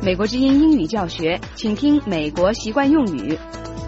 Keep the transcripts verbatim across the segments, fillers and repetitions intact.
美国之音英语教学，请听美国习惯用语。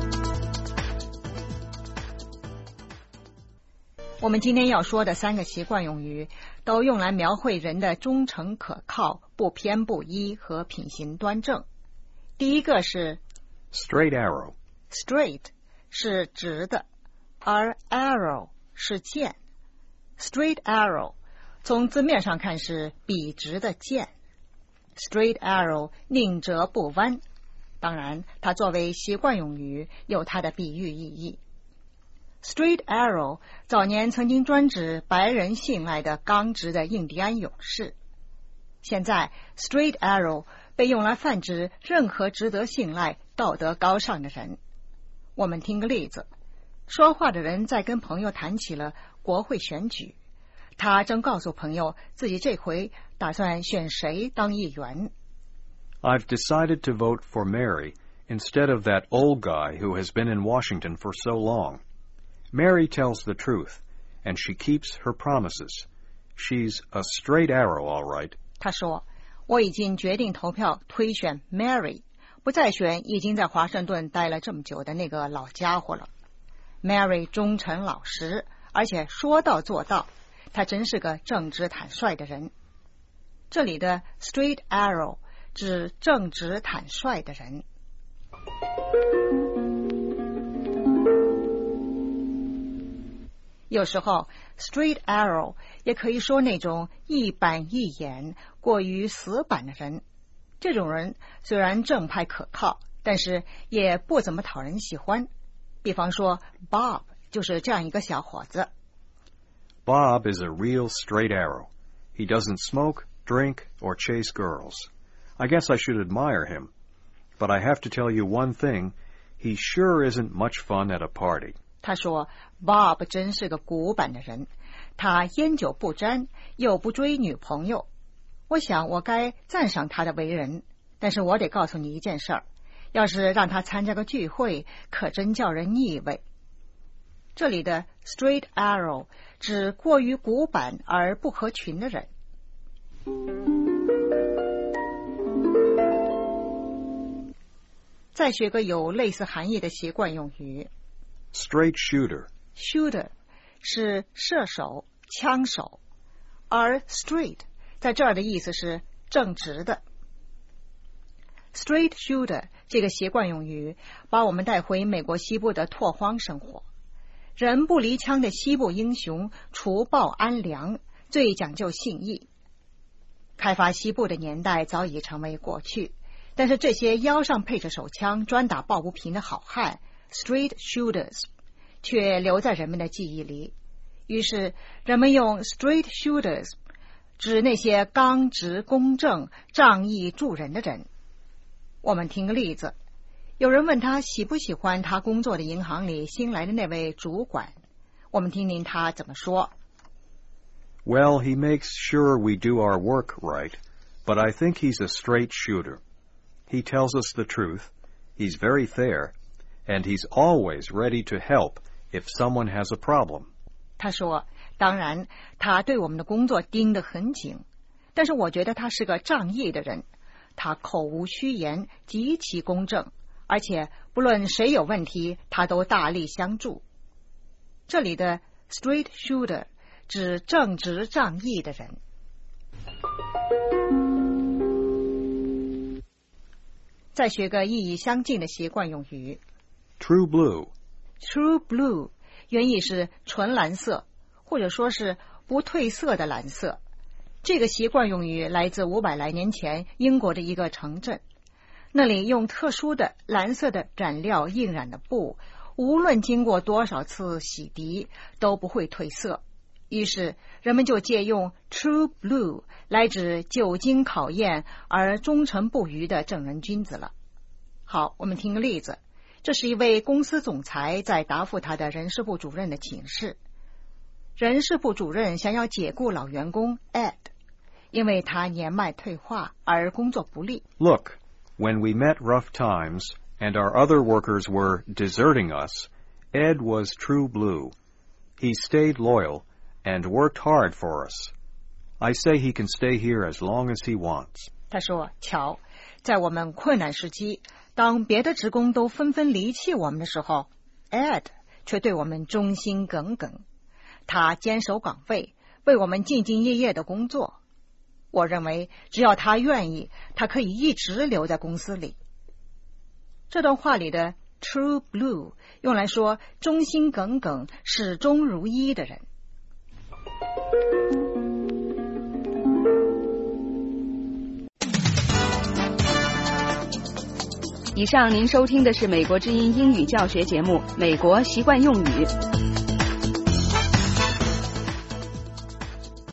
我们今天要说的三个习惯用语，都用来描绘人的忠诚可靠、不偏不倚和品行端正。第一个是 straight arrow。 straight 是直的，而 arrow 是箭。 straight arrow 从字面上看是笔直的箭， straight arrow 宁折不弯。当然它作为习惯用语有它的比喻意义。Straight arrow 早年曾经专指白人信赖的刚直的印第安勇士，现在 straight arrow 被用来泛指任何值得信赖、道德高尚的人。我们听个例子，说话的人在跟朋友谈起了国会选举，他正告诉朋友自己这回打算选谁当议员。 I've decided to vote for Mary instead of that old guy who has been in Washington for so long.Mary tells the truth, and she keeps her promises. She's a straight arrow, all right. 他说，我已经决定投票推选 Mary， 不再选已经在华盛顿待了这么久的那个老家伙了。Mary 忠诚老实，而且说到做到，她真是个正直坦率的人。这里的 straight arrow 指正直坦率的人。有时候 straight arrow 也可以说那种一板一眼、过于死板的人。这种人虽然正派可靠，但是也不怎么讨人喜欢。比方说 Bob 就是这样一个小伙子。 Bob is a real straight arrow. He doesn't smoke, drink, or chase girls. I guess I should admire him. But I have to tell you one thing, he sure isn't much fun at a party. 他说 Bob 真是个古板的人，他烟酒不沾，又不追女朋友。我想我该赞赏他的为人，但是我得告诉你一件事儿，要是让他参加个聚会，可真叫人腻味。这里的 straight arrow 指过于古板而不合群的人。再学个有类似含义的习惯用语 Straight shooter. Shooter 是射手、枪手，而 straight 在这儿的意思是正直的。Straight shooter 这个习惯用语把我们带回美国西部的拓荒生活。人不离枪的西部英雄除暴安良，最讲究信义。开发西部的年代早已成为过去，但是这些腰上配着手枪专打抱不平的好汉Straight shooters 却留在人们的记忆里，于是人们用 straight shooters 指那些刚直公正、仗义助人的人。我们听个例子，有人问他喜不喜欢他工作的银行里新来的那位主管，我们听听他怎么说。 Well, he makes sure we do our work right, but I think he's a straight shooter. He tells us the truth, he's very fair,And he's always ready to help if someone has a problem. 他说，当然，他对我们的工作盯得很紧，但是我觉得他是个仗义的人，他口无虚言，极其公正，而且不论谁有问题，他都大力相助。这里的 straight shooter 指正直仗义的人。再学个意义相近的习惯用语 True blue. True blue 原意是纯蓝色，或者说是不褪色的蓝色。这个习惯用语来自五百来年前英国的一个城镇，那里用特殊的蓝色的染料印染的布，无论经过多少次洗涤都不会褪色，于是人们就借用 True blue 来指久经考验而忠诚不渝的正人君子了。好，我们听个例子，这是一位公司总裁在答复他的人事部主任的请示。人事部主任想要解雇老员工 Ed， 因为他年迈退化而工作不力。 Look, when we met rough times and our other workers were deserting us, Ed was true blue. He stayed loyal and worked hard for us. I say he can stay here as long as he wants. 他说，瞧， 在我们困难时期，当别的职工都纷纷离弃我们的时候， Ed 却对我们忠心耿耿。他坚守岗位，为我们兢兢业业的工作。我认为只要他愿意，他可以一直留在公司里。这段话里的 true blue 用来说忠心耿耿、始终如一的人。 以上您收听的是美国之音英语教学节目《美国习惯用语》。